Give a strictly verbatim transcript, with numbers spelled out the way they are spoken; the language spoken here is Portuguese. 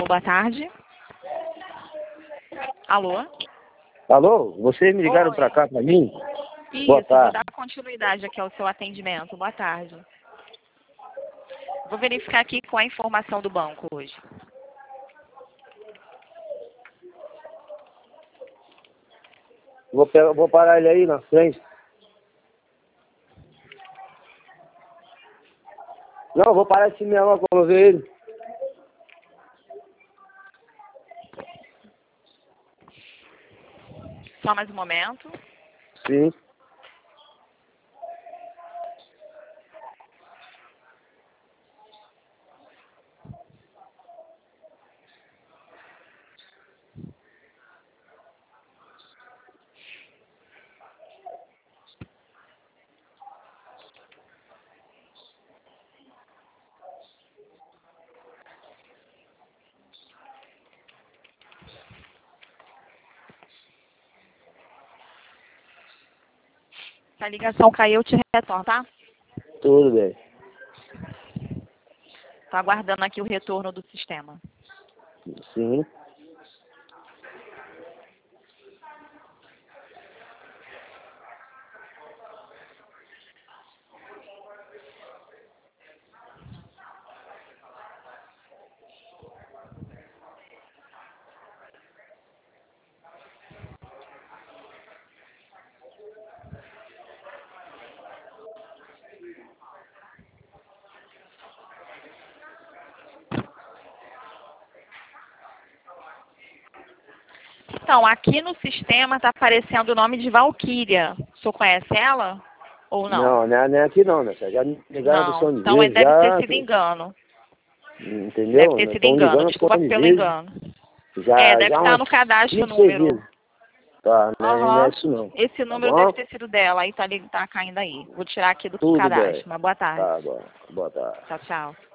Alô, boa tarde. Alô? Alô? Vocês me ligaram Oi. pra cá pra mim? Isso, Boa vou tarde. dar continuidade aqui ao seu atendimento. Boa tarde. Vou verificar aqui com a informação do banco hoje. Vou, pegar, vou parar ele aí na frente. Não, vou parar assim mesmo quando eu ver ele. Só mais um momento. Sim. Se a ligação cair, eu te retorno, tá? Tudo bem. Estou aguardando aqui o retorno do sistema. Sim. Então, aqui no sistema está aparecendo o nome de Valquíria. O senhor conhece ela? Ou não? Não, não é, não é aqui não, né? Já me ligaram do Não. São Então, é- Dias, deve ter já... sido engano. Entendeu? Deve ter Nós sido estamos engano. ligando Desculpa quantas pelo vezes? engano. Já, É, deve já estar umas no cadastro o cinco, seis número. vezes. Tá, não é, não é Aham. isso não. Esse Tá número bom? deve ter sido dela. Aí tá, ali- tá caindo aí. Vou tirar aqui do Tudo bem. cadastro. Mas boa tarde. Tá bom. Boa tarde. Tchau, tchau.